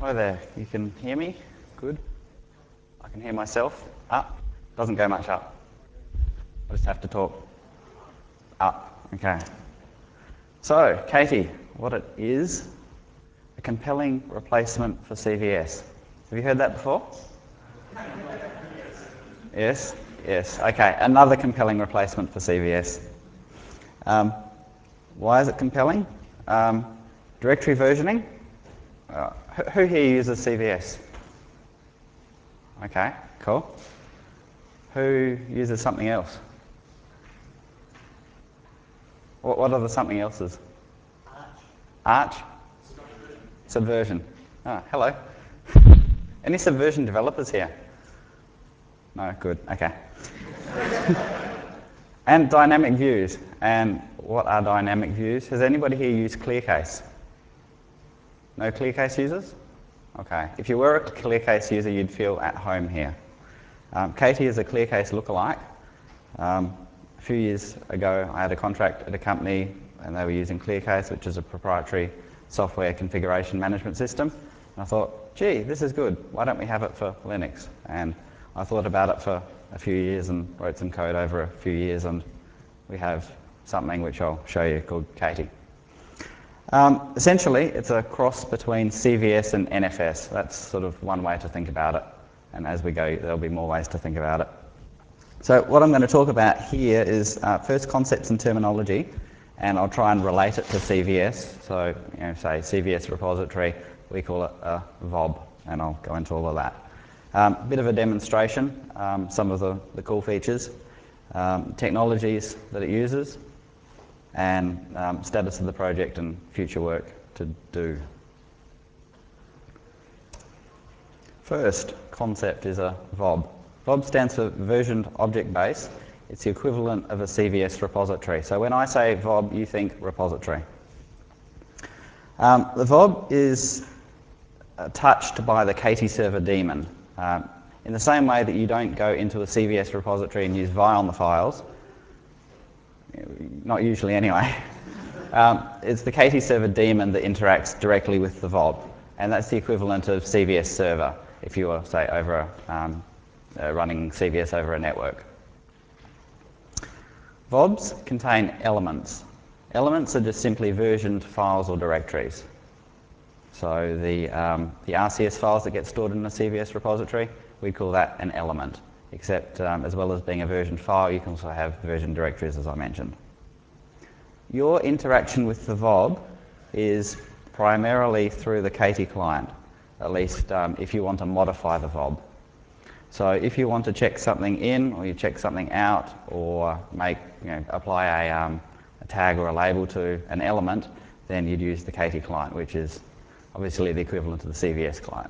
Hi there, you can hear me? Good. I can hear myself. Up. Doesn't go much up. I just have to talk. Up. Okay. So, Katie, what it is, a compelling replacement for CVS. Have you heard that before? Yes? Yes. Okay, another compelling replacement for CVS. Why is it compelling? Directory versioning. Who here uses CVS? Okay, cool. Who uses something else? What are the something else's? Arch? Subversion. Ah, hello. Any Subversion developers here? No, good, okay. And dynamic views. And what are dynamic views? Has anybody here used ClearCase? No ClearCase users? Okay. If you were a ClearCase user, you'd feel at home here. Katie is a ClearCase lookalike. A few years ago, I had a contract at a company and they were using ClearCase, which is a proprietary software configuration management system. And I thought, gee, this is good. Why don't we have it for Linux? And I thought about it for a few years and wrote some code over a few years, and we have something which I'll show you called Katie. Essentially, it's a cross between CVS and NFS. That's sort of one way to think about it. And as we go, there'll be more ways to think about it. So what I'm going to talk about here is first concepts and terminology, and I'll try and relate it to CVS. So, say CVS repository, we call it a VOB, and I'll go into all of that. A bit of a demonstration, some of the cool features, technologies that it uses, and status of the project and future work to do. First concept is a VOB. VOB stands for Versioned Object Base. It's the equivalent of a CVS repository. So when I say VOB, you think repository. The VOB is touched by the Katie server daemon. In the same way that you don't go into a CVS repository and use vi on the files, not usually anyway, it's the Katie server daemon that interacts directly with the VOB, and that's the equivalent of CVS server if you were, say, over running CVS over a network. VOBs contain elements. Elements are just simply versioned files or directories. So the RCS files that get stored in a CVS repository, we call that an element. Except as well as being a versioned file, you can also have versioned directories, as I mentioned. Your interaction with the VOB is primarily through the Katie client, at least if you want to modify the VOB. So if you want to check something in, or you check something out, or apply a tag or a label to an element, then you'd use the Katie client, which is obviously the equivalent to the CVS client.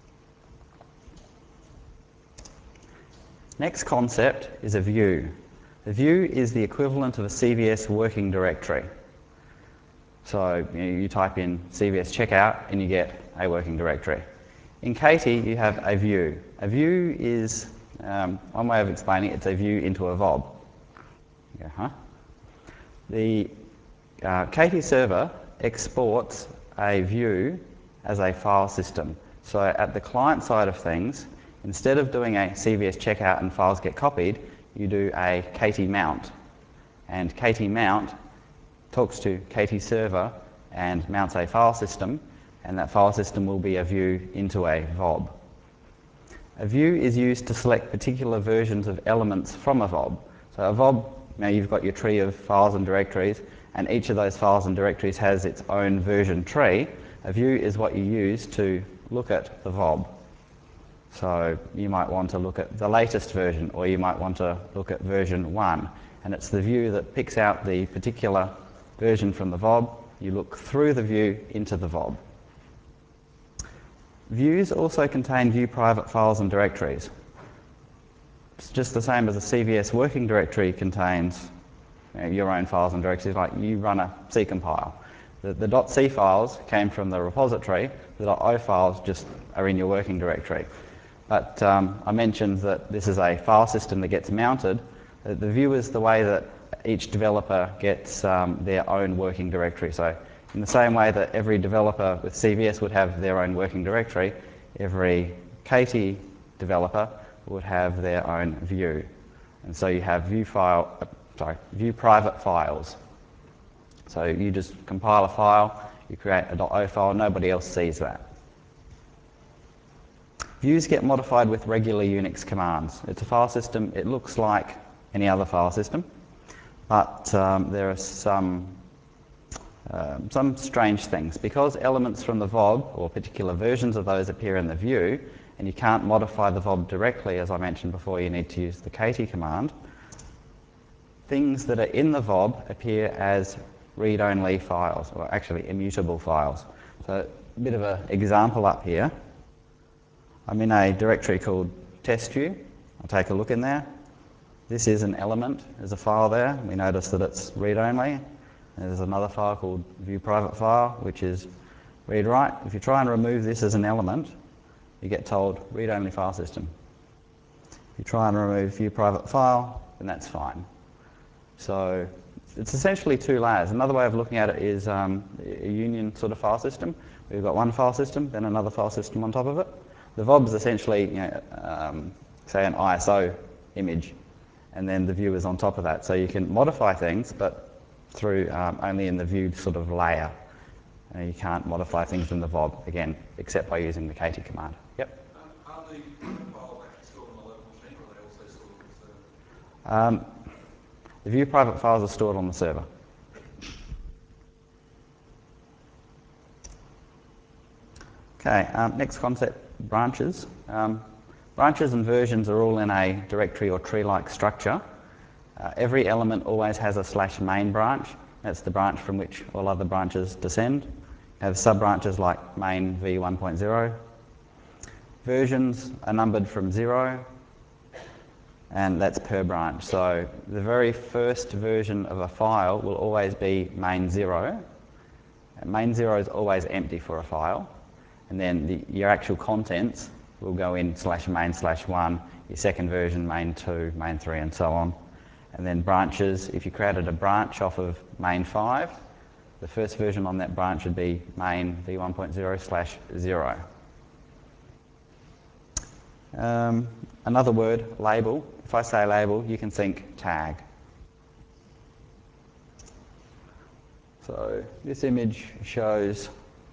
Next concept is a view. A view is the equivalent of a CVS working directory. So you type in CVS checkout and you get a working directory. In Katie, you have a view. A view is, one way of explaining it, it's a view into a VOB. You go, huh? The Katie server exports a view as a file system. So at the client side of things, instead of doing a CVS checkout and files get copied, you do a Katie mount. And Katie mount talks to Katie server and mounts a file system, and that file system will be a view into a VOB. A view is used to select particular versions of elements from a VOB. So a VOB, you've got your tree of files and directories, and each of those files and directories has its own version tree. A view is what you use to look at the VOB. So you might want to look at the latest version, or you might want to look at version 1. And it's the view that picks out the particular version from the VOB. You look through the view into the VOB. Views also contain view private files and directories. It's just the same as a CVS working directory contains your own files and directories, like you run a C-compile. The .c files came from the repository, the .o files just are in your working directory. But I mentioned that this is a file system that gets mounted. The view is the way that each developer gets their own working directory. So In the same way that every developer with CVS would have their own working directory, every Katie developer would have their own view. And so you have view private files. So you just compile a file, you create a .o file, nobody else sees that. Views get modified with regular Unix commands. It's a file system, it looks like any other file system, but there are some strange things. Because elements from the VOB, or particular versions of those, appear in the view, and you can't modify the VOB directly, as I mentioned before, you need to use the Katie command, things that are in the VOB appear as read-only files, or actually immutable files. So a bit of an example up here. I'm in a directory called testview. I'll take a look in there. This is an element. There's a file there. We notice that it's read-only. There's another file called view private file, which is read-write. If you try and remove this as an element, you get told read-only file system. If you try and remove view private file, then that's fine. So it's essentially two layers. Another way of looking at it is a union sort of file system. We've got one file system, then another file system on top of it. The VOB is essentially, say, an ISO image, and then the view is on top of that. So you can modify things, but through only in the view sort of layer. You can't modify things in the VOB, again, except by using the Katie command. Yep? Are the files actually stored on the local machine, or are they also stored on the server? The view private files are stored on the server. Okay, next concept, branches. Branches and versions are all in a directory or tree-like structure. Every element always has a /main branch. That's the branch from which all other branches descend. You have sub-branches like main v1.0. Versions are numbered from 0, and that's per branch. So the very first version of a file will always be main 0. And main 0 is always empty for a file. And then your actual contents will go in /main/1, your second version, main 2, main 3, and so on. And then branches, if you created a branch off of main 5, the first version on that branch would be main v1.0/0. Another word, label. If I say label, you can think tag. So this image shows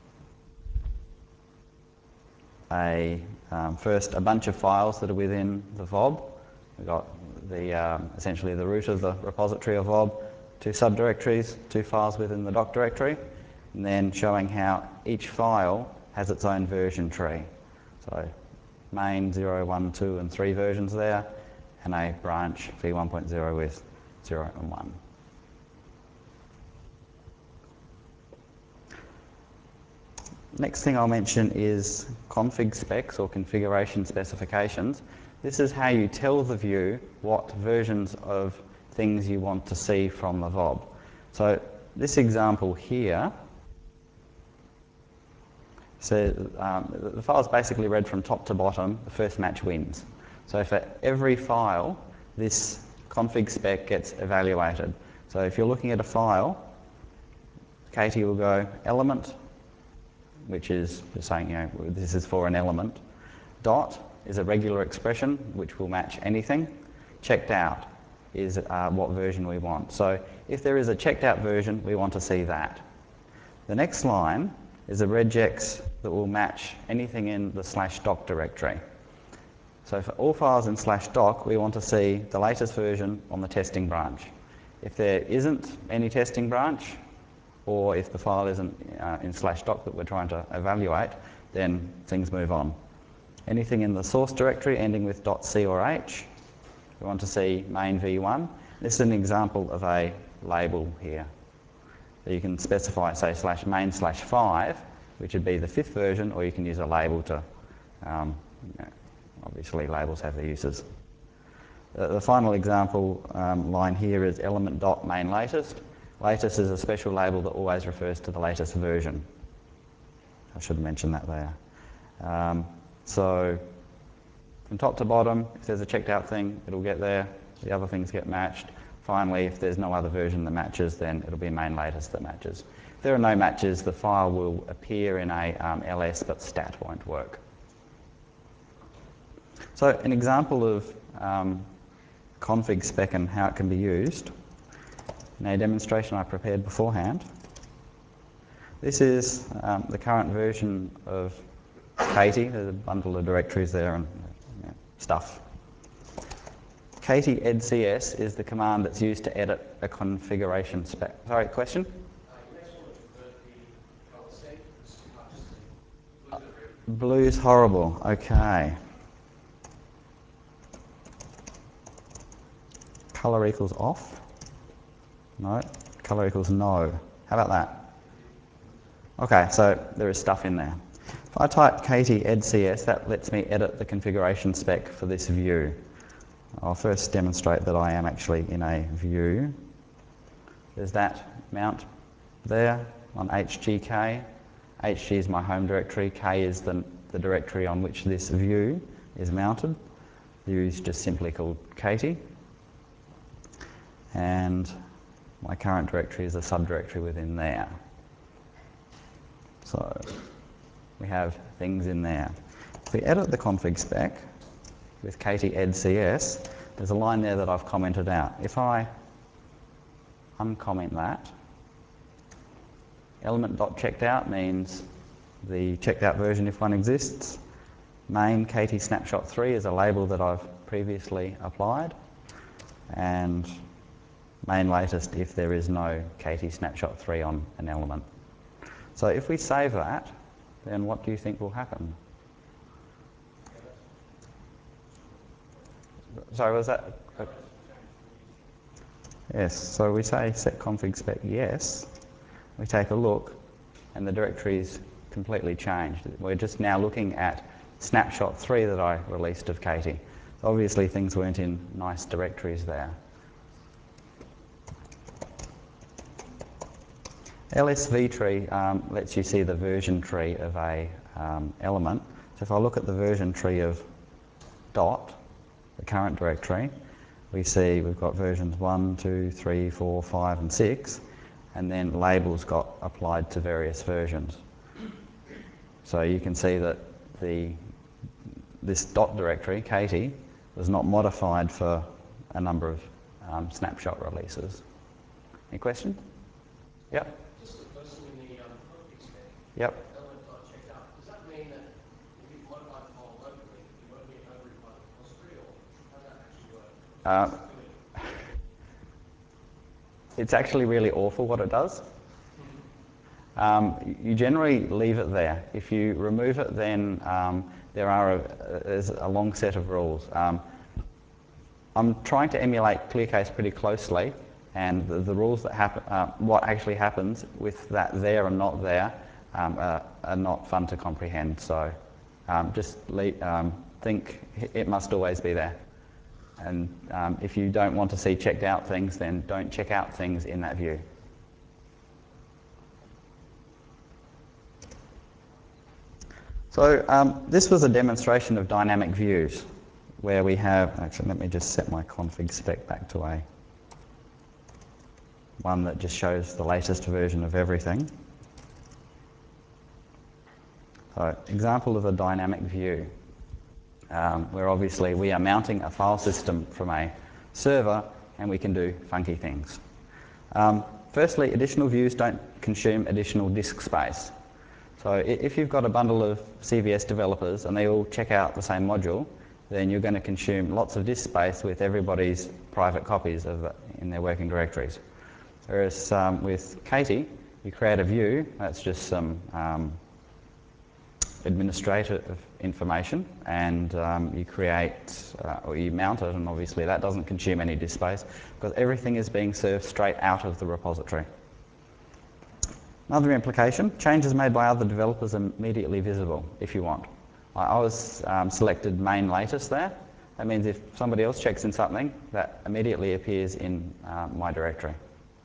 first a bunch of files that are within the VOB. We've got essentially the root of the repository of VOB, 2 subdirectories, 2 files within the doc directory, and then showing how each file has its own version tree. So main 0, 1, 2, and 3 versions there, and a branch v1.0 with 0 and 1. Next thing I'll mention is config specs or configuration specifications. This is how you tell the view what versions of things you want to see from the VOB. So this example here, the file is basically read from top to bottom, the first match wins. So for every file, this config spec gets evaluated. So if you're looking at a file, Katie will go element, which is saying, this is for an element. Dot is a regular expression, which will match anything. Checked out is what version we want. So if there is a checked out version, we want to see that. The next line is a regex that will match anything in the /doc directory. So for all files in /doc, we want to see the latest version on the testing branch. If there isn't any testing branch, or if the file isn't in /doc that we're trying to evaluate, then things move on. Anything in the source directory ending with .c or h, we want to see main v1. This is an example of a label here. So you can specify, say, /main/5, which would be the 5th version, or you can use a label to, obviously labels have their uses. The final example line here is element.main_latest. Latest is a special label that always refers to the latest version. I should have mentioned that there. So from top to bottom, if there's a checked out thing, it'll get there. The other things get matched. Finally, if there's no other version that matches, then it'll be main latest that matches. there are no matches, the file will appear in a ls, but stat won't work. So an example of config spec and how it can be used in a demonstration I prepared beforehand. This is the current version of Katie. There's a bundle of directories there and stuff. Katie edcs is the command that's used to edit a configuration spec. Sorry, question? You mentioned the color set. It's too hard to see. Blue's horrible. Okay. Color equals off? No. Color equals no. How about that? Okay, so there is stuff in there. If I type Katie edcs, that lets me edit the configuration spec for this view. I'll first demonstrate that I am actually in a view. There's that mount there on HGK. HG is my home directory, K is the directory on which this view is mounted. The view is just simply called Katie. And my current directory is a subdirectory within there. So we have things in there. If we edit the config spec with Katie edcs, there's a line there that I've commented out. If I uncomment that, element.checkedout means the checked out version if one exists. Main Katie snapshot 3 is a label that I've previously applied. And main latest if there is no Katie snapshot 3 on an element. So if we save that, then what do you think will happen? Sorry, was that? Yes, so we say set config spec yes. We take a look and the directory is completely changed. We're just now looking at snapshot 3 that I released of Katie. So obviously things weren't in nice directories there. LSV tree lets you see the version tree of a element. So if I look at the version tree of dot, the current directory, we see we've got versions 1, 2, 3, 4, 5 and 6, and then labels got applied to various versions. So you can see that this dot directory, Katie, was not modified for a number of snapshot releases. Any question? Yep. Just the first one in the config spec. Yep. Element.checkout. Does that mean that if you modify the file locally, you won't be overwritten by the repository, or how does that actually work? It's actually really awful what it does. You generally leave it there. If you remove it, then there's a long set of rules. I'm trying to emulate ClearCase pretty closely, and the rules that happen, what actually happens with that there and not there, are not fun to comprehend. So just think it must always be there. And if you don't want to see checked out things, then don't check out things in that view. So this was a demonstration of dynamic views where we have, actually let me just set my config spec back to one that just shows the latest version of everything. So example of a dynamic view where obviously we are mounting a file system from a server and we can do funky things. Firstly, additional views don't consume additional disk space. So if you've got a bundle of CVS developers and they all check out the same module, then you're going to consume lots of disk space with everybody's private copies in their working directories. Whereas with Katie, you create a view, that's just some administrative information, and you create, or you mount it, and obviously that doesn't consume any disk space because everything is being served straight out of the repository. Another implication, changes made by other developers are immediately visible if you want. I was selected main latest there. That means if somebody else checks in something, that immediately appears in my directory.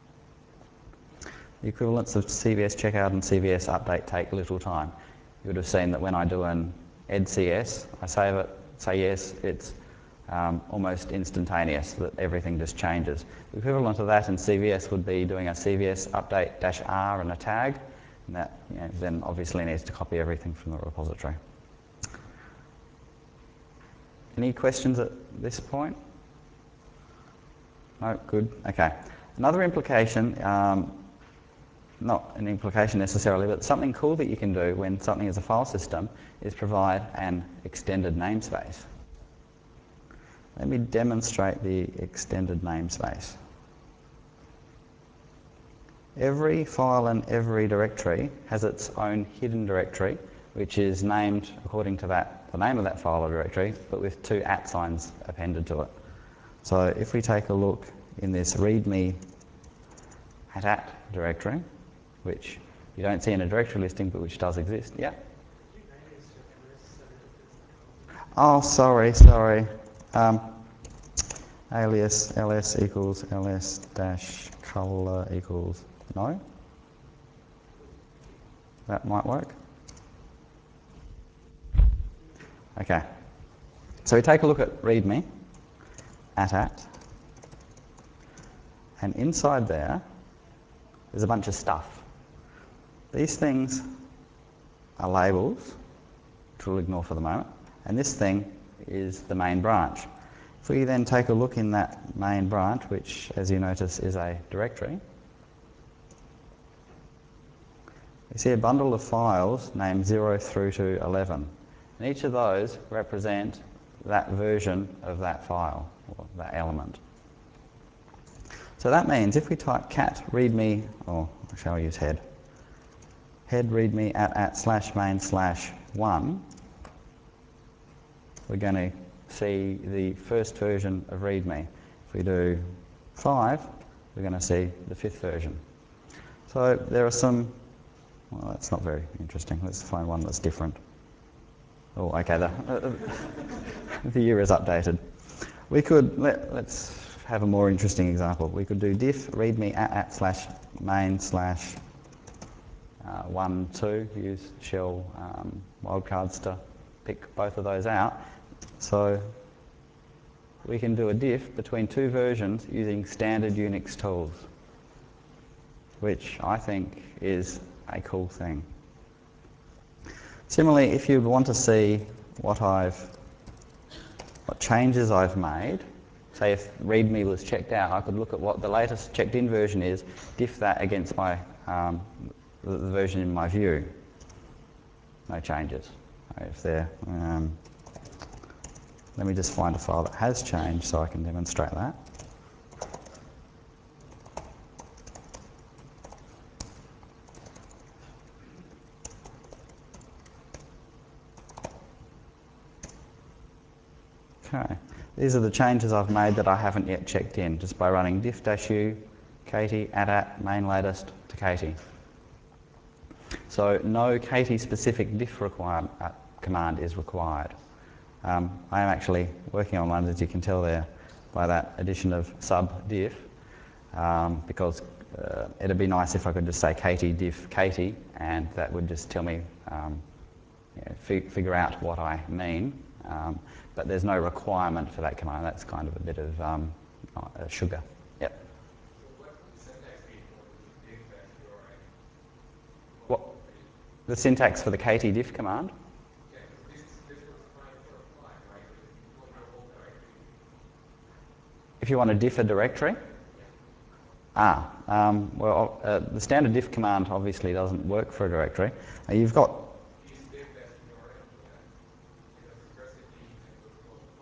The equivalents of CVS checkout and CVS update take little time. You would have seen that when I do an edcs, I save it, say yes, it's almost instantaneous, that everything just changes. The equivalent of that in CVS would be doing a CVS update -r and a tag, and that then obviously needs to copy everything from the repository. Any questions at this point? No? Good. Okay. Another implication, not an implication necessarily, but something cool that you can do when something is a file system is provide an extended namespace. Let me demonstrate the extended namespace. Every file and every directory has its own hidden directory, which is named according to the name of that file or directory, but with 2 @ signs appended to it. So if we take a look in this readme @@ directory, which you don't see in a directory listing, but which does exist. Yeah? Oh, sorry. Alias ls equals ls dash color equals no. That might work. Okay. So we take a look at readme @, and inside there's a bunch of stuff. These things are labels, which we'll ignore for the moment, and this thing is the main branch. If we then take a look in that main branch, which, as you notice, is a directory, we see a bundle of files named 0 through to 11. And each of those represent that version of that file, or that element. So that means if we type cat readme, or shall I use head readme @/main/1, we're going to see the first version of readme. If we do 5, we're going to see the 5th version. So there are some, well, that's not very interesting. Let's find one that's different. Oh, okay, the year is updated. We could, let's have a more interesting example. We could do diff readme @/main/1, 2, use shell wildcards to pick both of those out. So we can do a diff between 2 versions using standard Unix tools, which I think is a cool thing. Similarly, if you want to see what changes I've made, say if readme was checked out, I could look at what the latest checked in version is, diff that against my the version in my view. No changes. If there, let me just find a file that has changed so I can demonstrate that. Okay, these are the changes I've made that I haven't yet checked in, just by running diff-u Katie @@ main latest to Katie. So no Katie specific diff command is required. I am actually working on one, as you can tell there, by that addition of sub diff, because it'd be nice if I could just say Katie diff Katie, and that would just tell me, figure out what I mean. But there's no requirement for that command. That's kind of a bit of sugar. Yep. So what would the syntax be for the diff-URI? What? The syntax for the Katie diff command? Yeah, because this was fine for apply, right? But if you want your whole directory. If you want to diff a directory? Yeah. The standard diff command obviously doesn't work for a directory. You've got Use diff-URL for that. Because recipe and those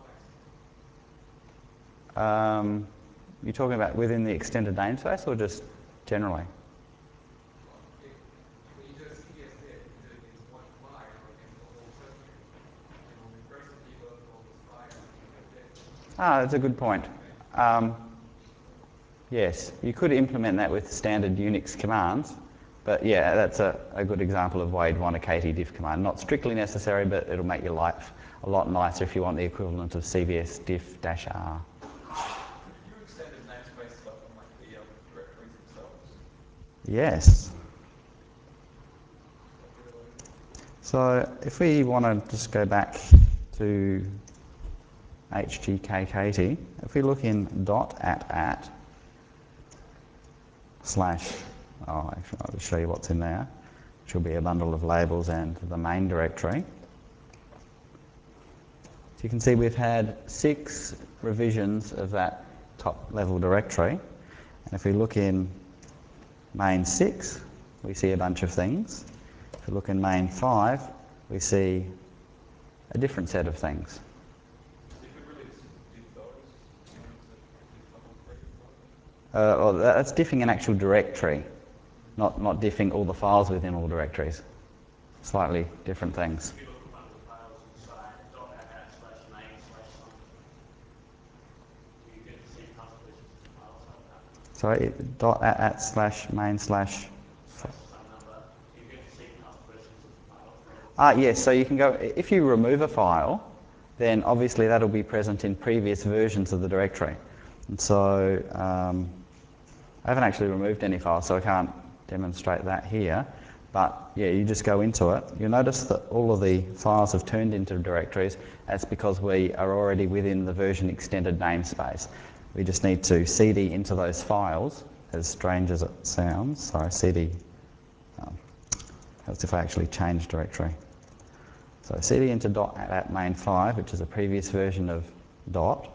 global files. you're talking about within the extended namespace or just generally? Well, when you do a CVS diff, you do it against one file or against the whole history. And when we recipe load all those files in your diff. That's a good point. Yes, you could implement that with standard Unix commands, but yeah, that's a good example of why you'd want a Katie diff command. Not strictly necessary, but it'll make your life a lot nicer if you want the equivalent of CVS diff-r. Could you extend the namespace stuff on like the directories themselves? Yes. So if we want to just go back to HGK if we look in .at slash, oh actually I'll just show you what's in there, which will be a bundle of labels and the main directory. So you can see we've had 6 revisions of that top level directory. And if we look in main 6, we see a bunch of things. If we look in main 5, we see a different set of things. You could really diff those. Well, that's diffing an actual directory, not diffing all the files within all directories. Slightly different things. If you look at one of the files inside .at/main/some, you get the same puzzle versions of the files like that. Sorry, .at/main/ Some number, you get the same puzzle versions of the files. yes, so you can go, if you remove a file, then obviously that'll be present in previous versions of the directory. And so I haven't actually removed any files, so I can't demonstrate that here. But yeah, you just go into it. You'll notice that all of the files have turned into directories. That's because we are already within the version extended namespace. We just need to cd into those files, as strange as it sounds. Sorry, cd, that's if I actually change directory. So cd into .at main5, which is a previous version of dot.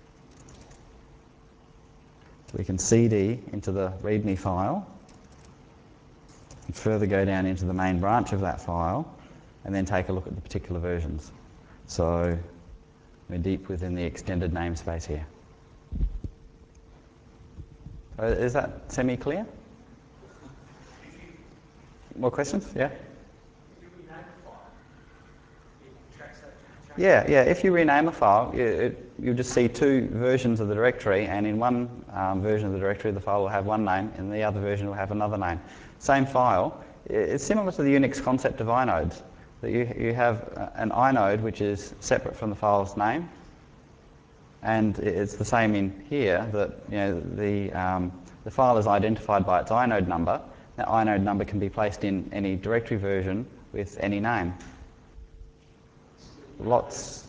We can cd into the README file, and further go down into the main branch of that file, and then take a look at the particular versions. So we're deep within the extended namespace here. Is that semi-clear? More questions? Yeah? If you rename a file, it tracks that change. Yeah. If you rename a file, you'll just see 2 versions of the directory, and in one version of the directory, the file will have one name, and the other version will have another name. Same file. It's similar to the Unix concept of inodes. That you have an inode which is separate from the file's name, and it's the same in here. That the file is identified by its inode number. That inode number can be placed in any directory version with any name. Lots.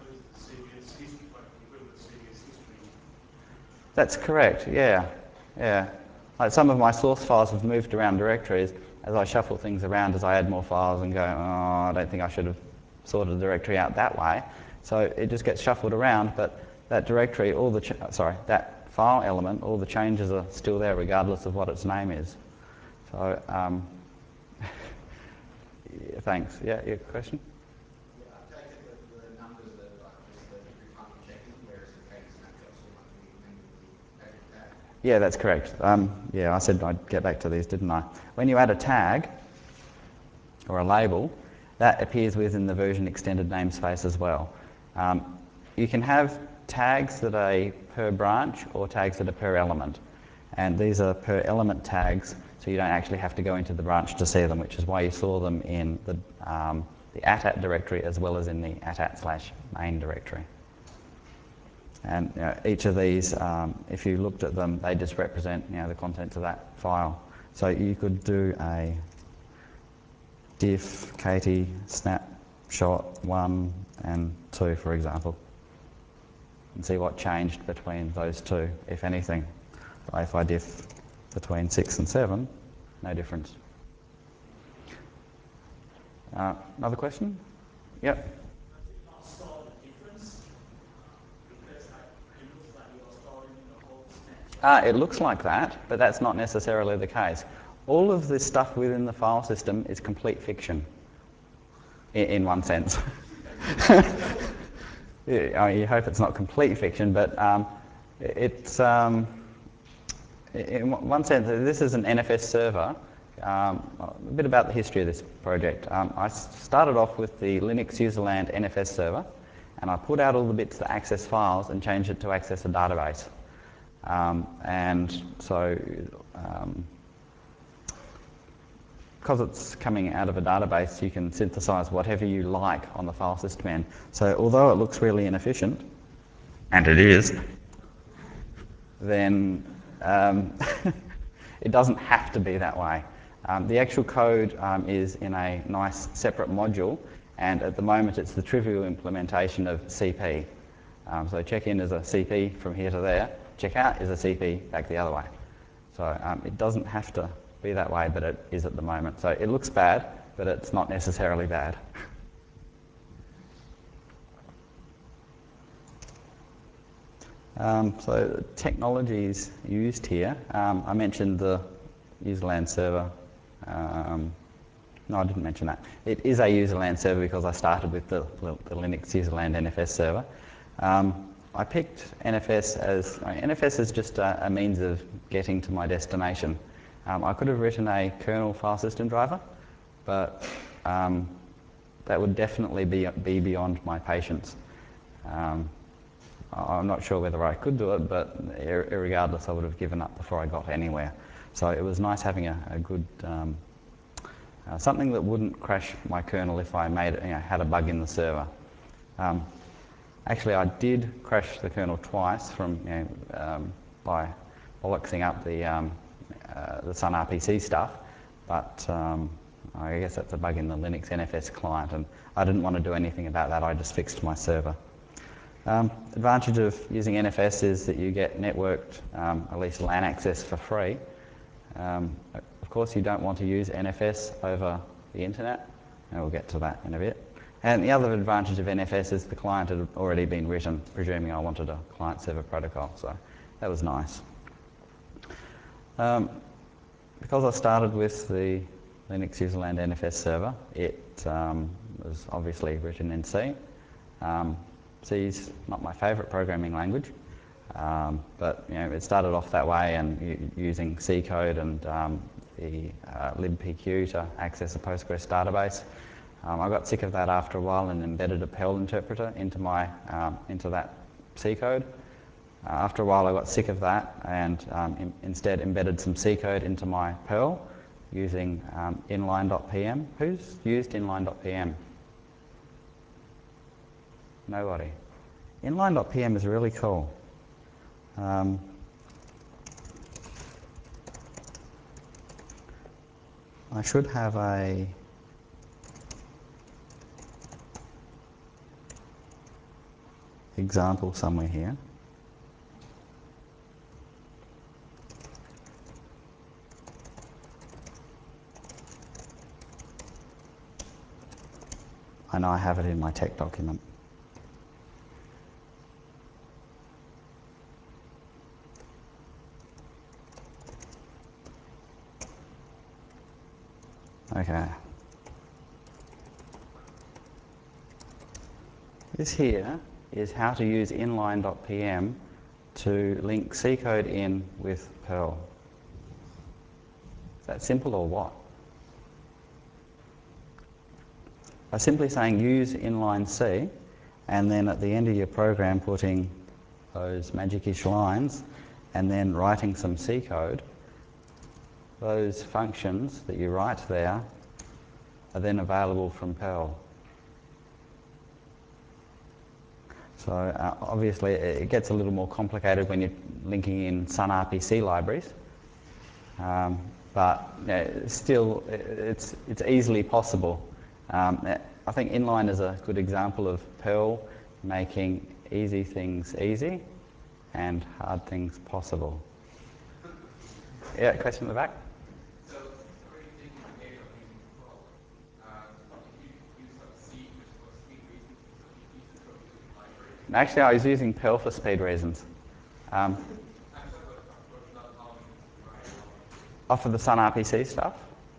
That's correct, yeah. Like some of my source files have moved around directories as I shuffle things around, as I add more files and go, oh, I don't think I should have sorted the directory out that way. So it just gets shuffled around, but that directory, that file element, all the changes are still there regardless of what its name is. So, yeah, thanks. Yeah, your question? I take it that the numbers are like just every time you check them, whereas the Kate snapshots will have to be manually added back. Yeah, that's correct. Yeah, I said I'd get back to these, didn't I? When you add a tag or a label, that appears within the version extended namespace as well. You can have tags that are per branch or tags that are per element. And these are per element tags, so you don't actually have to go into the branch to see them, which is why you saw them in the ATAT directory as well as in the ATAT/main directory. And each of these, if you looked at them, they just represent the contents of that file. So you could do a diff Katie snapshot 1 and 2, for example, and see what changed between those two, if anything. If I diff between 6 and 7, no difference. Another question? Yep. It looks like that, but that's not necessarily the case. All of this stuff within the file system is complete fiction, in one sense. You hope it's not complete fiction, but it's, in one sense, this is an NFS server. A bit about the history of this project. I started off with the Linux userland NFS server, and I put out all the bits to access files and changed it to access a database. And so, because it's coming out of a database, you can synthesize whatever you like on the file system end. So although it looks really inefficient, and it is, then it doesn't have to be that way. The actual code is in a nice separate module, and at the moment it's the trivial implementation of CP. So check in is a CP from here to there, check out is a CP back the other way. So it doesn't have to be that way, but it is at the moment. So it looks bad, but it's not necessarily bad. So technologies used here, I mentioned the userland server. No, I didn't mention that. It is a userland server because I started with the Linux userland NFS server. I picked NFS as, NFS is just a means of getting to my destination. I could have written a kernel file system driver, but that would definitely be beyond my patience. I'm not sure whether I could do it, but regardless, I would have given up before I got anywhere. So it was nice having a good, something that wouldn't crash my kernel if I made it, had a bug in the server. Actually, I did crash the kernel twice from, by bollocksing up the Sun RPC stuff, but I guess that's a bug in the Linux NFS client, and I didn't want to do anything about that. I just fixed my server. Advantage of using NFS is that you get networked, at least LAN access for free. Of course, you don't want to use NFS over the internet, and we'll get to that in a bit. And the other advantage of NFS is the client had already been written, presuming I wanted a client-server protocol, so that was nice. Because I started with the Linux userland NFS server, it was obviously written in C. C's not my favourite programming language, but it started off that way and using C code and the libpq to access a Postgres database. I got sick of that after a while and embedded a Perl interpreter into that C code. After a while I got sick of that and instead embedded some C code into my Perl using inline.pm. Who's used inline.pm? Nobody. Inline.pm is really cool. I should have a example somewhere here. I know I have it in my tech document. Okay. This here is how to use inline.pm to link C code in with Perl. Is that simple or what? By simply saying use inline C and then at the end of your program putting those magic-ish lines and then writing some C code, those functions that you write there are then available from Perl. So obviously it gets a little more complicated when you're linking in Sun RPC libraries, but still it's easily possible. I think inline is a good example of Perl making easy things easy and hard things possible. Yeah, question in the back? So, are you taking the data of using Perl? If you use some C just for speed reasons, so you use the troubleshooting library? Actually, I was using Perl for speed reasons. I'm talking about approach not allowing you to write Oh, for the Sun RPC stuff?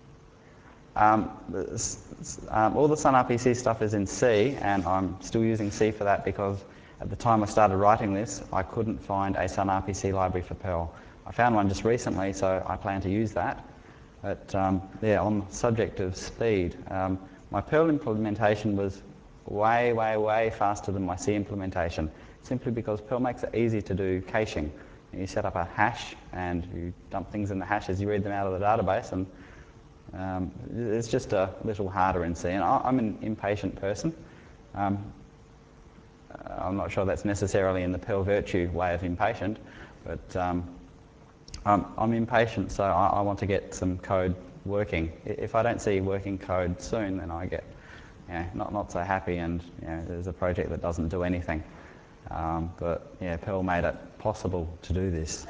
All the Sun RPC stuff is in C, and I'm still using C for that because at the time I started writing this, I couldn't find a Sun RPC library for Perl. I found one just recently, so I plan to use that. But yeah, on the subject of speed, my Perl implementation was way, way, way faster than my C implementation, simply because Perl makes it easy to do caching. You set up a hash and you dump things in the hash as you read them out of the database, and it's just a little harder in C. And I'm an impatient person. I'm not sure that's necessarily in the Perl virtue way of impatient, but I'm impatient, so I want to get some code working. If I don't see working code soon, then I get not so happy, and there's a project that doesn't do anything. But yeah, Perl made it possible to do this.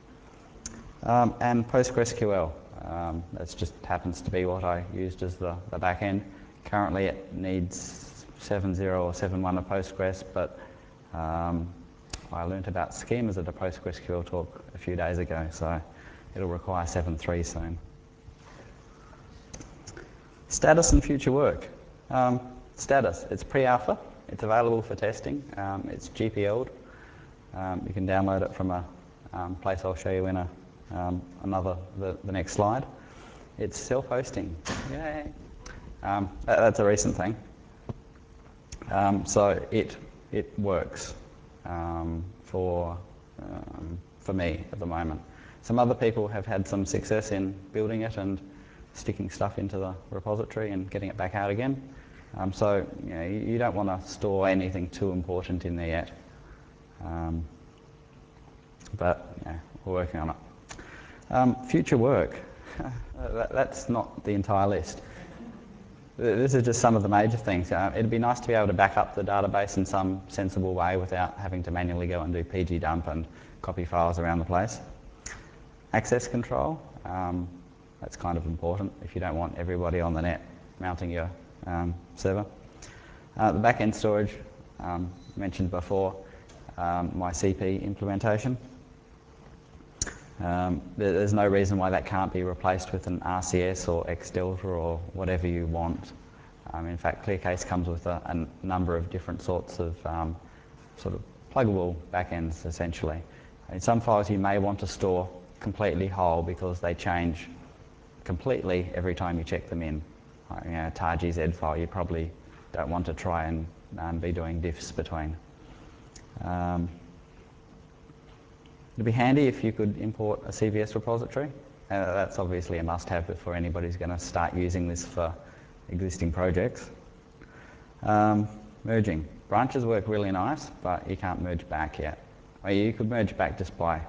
And PostgreSQL. That just happens to be what I used as the back end. Currently it needs 7.0 or 7.1 of Postgres, but I learnt about schemas at a PostgreSQL talk a few days ago, so it'll require 7.3 soon. Status and future work. Status, it's pre-alpha, it's available for testing, it's GPL'd. You can download it from a place I'll show you in the next slide. It's self-hosting, yay. That's a recent thing. So it works for me at the moment. Some other people have had some success in building it and sticking stuff into the repository and getting it back out again. So you don't want to store anything too important in there yet. But we're working on it. Future work. That's not the entire list. This is just some of the major things. It'd be nice to be able to back up the database in some sensible way without having to manually go and do PG dump and copy files around the place. Access control. That's kind of important if you don't want everybody on the net mounting your server. The back-end storage, mentioned before, my CP implementation. There's no reason why that can't be replaced with an RCS or XDelta or whatever you want. In fact, ClearCase comes with a number of different sorts of sort of pluggable backends, essentially. In some files you may want to store completely whole because they change completely every time you check them in. A tar.gz file, you probably don't want to try and be doing diffs between. It'd be handy if you could import a CVS repository. That's obviously a must-have before anybody's going to start using this for existing projects. Merging. Branches work really nice, but you can't merge back yet. Or you could merge back just by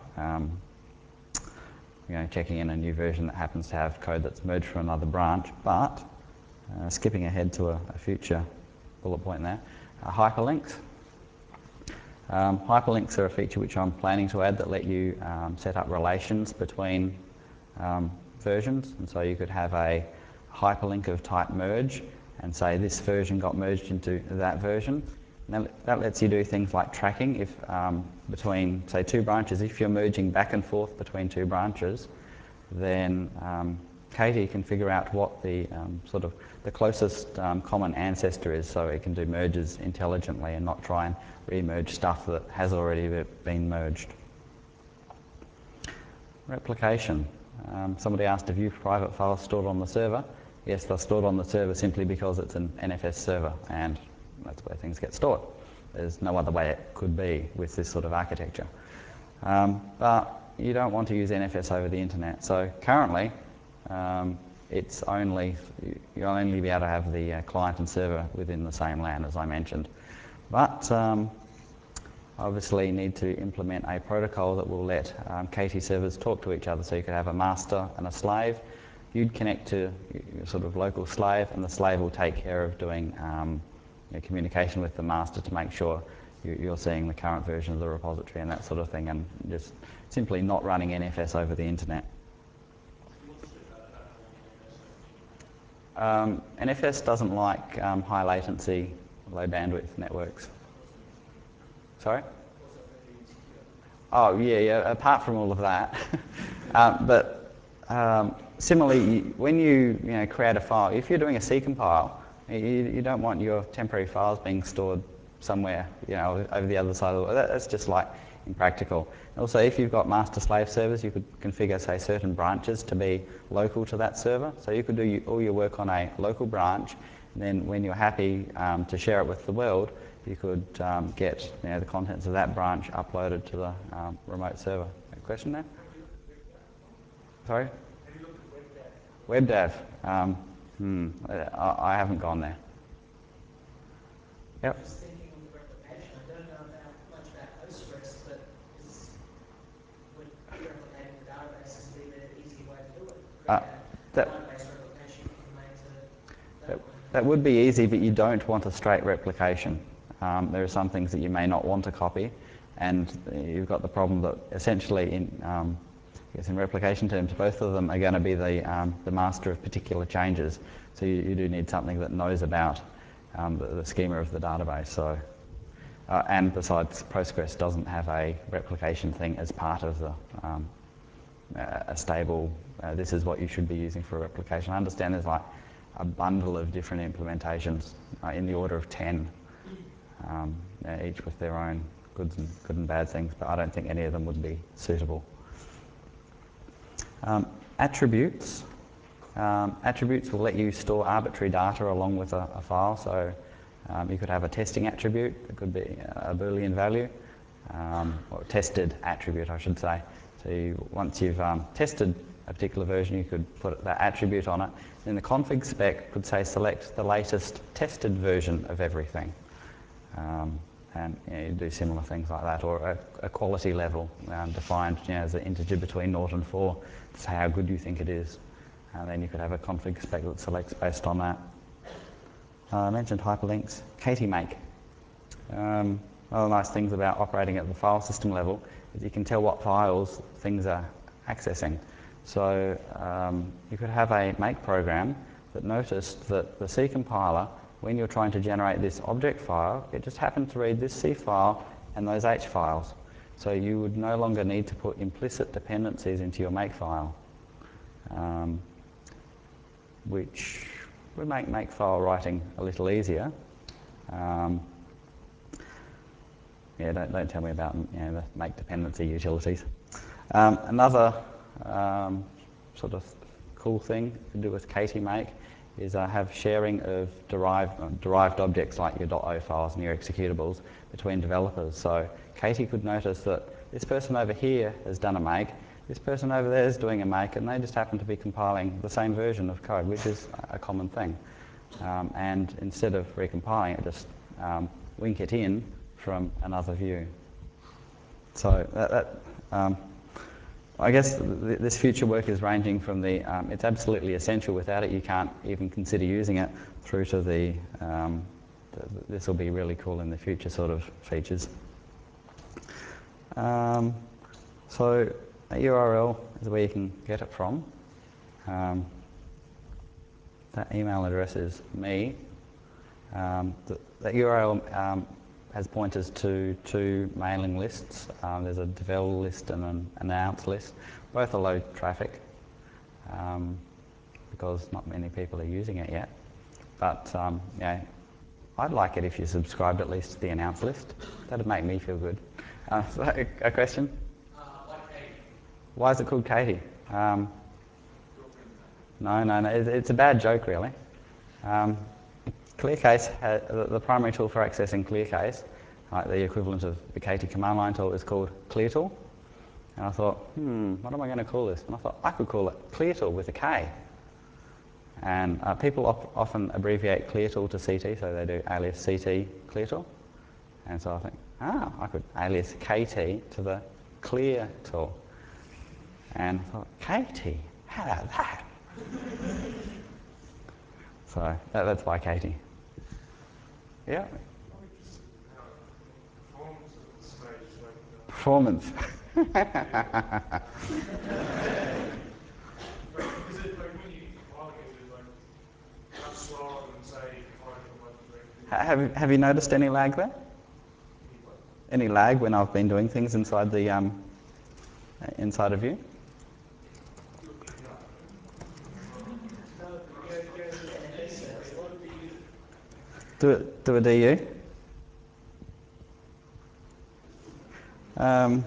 checking in a new version that happens to have code that's merged from another branch, but skipping ahead to a future bullet point there. Hyperlinks. Hyperlinks are a feature which I'm planning to add that let you set up relations between versions, and so you could have a hyperlink of type merge and say this version got merged into that version. Now, that lets you do things like tracking if between, say, two branches. If you're merging back and forth between two branches, then Katie can figure out what the sort of the closest common ancestor is, so it can do merges intelligently and not try and re-merge stuff that has already been merged. Replication. Somebody asked if you private files stored on the server. Yes, they're stored on the server simply because it's an NFS server, and that's where things get stored. There's no other way it could be with this sort of architecture. But you don't want to use NFS over the internet. So currently, it's only, you'll only be able to have the client and server within the same LAN, as I mentioned. But obviously need to implement a protocol that will let KT servers talk to each other. So you could have a master and a slave. You'd connect to your sort of local slave, and the slave will take care of doing communication with the master to make sure you're seeing the current version of the repository and that sort of thing, and just simply not running NFS over the internet. NFS doesn't like high latency, low bandwidth networks. Sorry? Oh, yeah, apart from all of that. But similarly, when you create a file, if you're doing a C-compile, you don't want your temporary files being stored somewhere, over the other side of the world. That's just like impractical. Also, if you've got master-slave servers, you could configure, say, certain branches to be local to that server. So you could do all your work on a local branch, and then when you're happy to share it with the world, you could get the contents of that branch uploaded to the remote server. A question there? Sorry? Have you looked at WebDAV? WebDAV. I haven't gone there. Yep. Just thinking of replication, I don't know much about Postgres, but would replicating the databases be the easy way to do it? Database replication from domain to that one. That would be easy, but you don't want a straight replication. There are some things that you may not want to copy, and you've got the problem that essentially in replication terms, both of them are going to be the master of particular changes. So you do need something that knows about the schema of the database. So, and besides, Postgres doesn't have a replication thing as part of the a stable. This is what you should be using for replication. I understand there's like a bundle of different implementations in the order of 10, each with their own good and bad things, but I don't think any of them would be suitable. Attributes. Attributes will let you store arbitrary data along with a file. So you could have a testing attribute. It could be a Boolean value, or tested attribute, I should say. So once you've tested a particular version, you could put that attribute on it. Then the config spec could say select the latest tested version of everything. And you do similar things like that, or a quality level defined as an integer between 0 and 4 to say how good you think it is. And then you could have a config spec that selects based on that. I mentioned hyperlinks. Katie Make. One of the nice things about operating at the file system level is you can tell what files things are accessing. So you could have a make program that noticed that the C compiler, when you're trying to generate this object file, it just happened to read this C file and those H files. So you would no longer need to put implicit dependencies into your make file, which would make makefile writing a little easier. Yeah, don't tell me about the make dependency utilities. Another sort of cool thing to do with Katie Make is have sharing of derived objects like your .o files and your executables between developers. So Katie could notice that this person over here has done a make, this person over there is doing a make, and they just happen to be compiling the same version of code, which is a common thing. And instead of recompiling it, just link it in from another view. So I guess this future work is ranging from the it's absolutely essential, without it you can't even consider using it, through to the this will be really cool in the future sort of features. So that URL is where you can get it from. That email address is me. That URL has pointers to two mailing lists. There's a devel list and an announce list. Both are low traffic because not many people are using it yet. But yeah, I'd like it if you subscribed at least to the announce list. That'd make me feel good. So a question? Like Katie. Why is it called Katie? No. It's a bad joke, really. ClearCase, the primary tool for accessing ClearCase, like the equivalent of the Katie command line tool, is called ClearTool. And I thought, what am I going to call this? And I thought, I could call it ClearTool with a K. And people often abbreviate ClearTool to CT, so they do alias CT ClearTool. And so I think, I could alias KT to the Clear tool. And I thought, KT? How about that? So that's why Katie. Yeah. Performance. Is it like when you compile it, is it like much slower than say compiling the web directly? Have you noticed any lag there? Any lag when I've been doing things inside the inside of Vue? Do a DU. I'm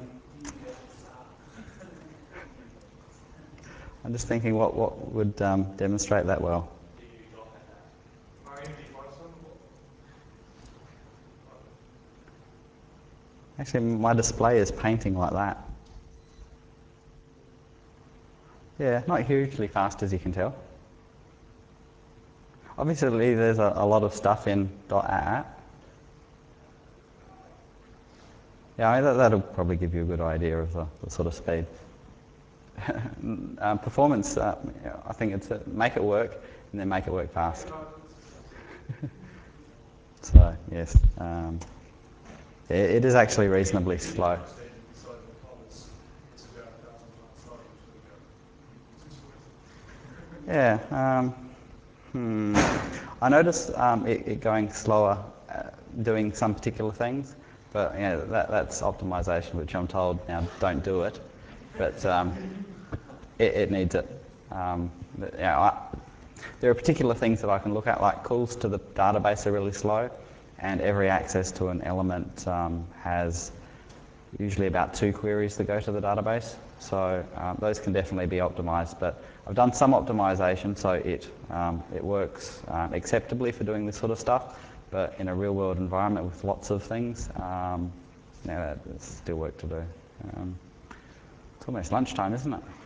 just thinking what would demonstrate that well. Actually, my display is painting like that. Yeah, not hugely fast, as you can tell. Obviously, there's a lot of stuff in .app. Yeah, I mean, that'll probably give you a good idea of the sort of speed. Performance, I think it's make it work and then make it work fast. So yes, it is actually reasonably slow. Yeah. I noticed it going slower, doing some particular things, but that's optimization, which I'm told now don't do it, but it needs it. There are particular things that I can look at, like calls to the database are really slow, and every access to an element has usually about 2 queries that go to the database. So those can definitely be optimized, but I've done some optimization, so it works acceptably for doing this sort of stuff, but in a real world environment with lots of things, there's still work to do. It's almost lunchtime, isn't it?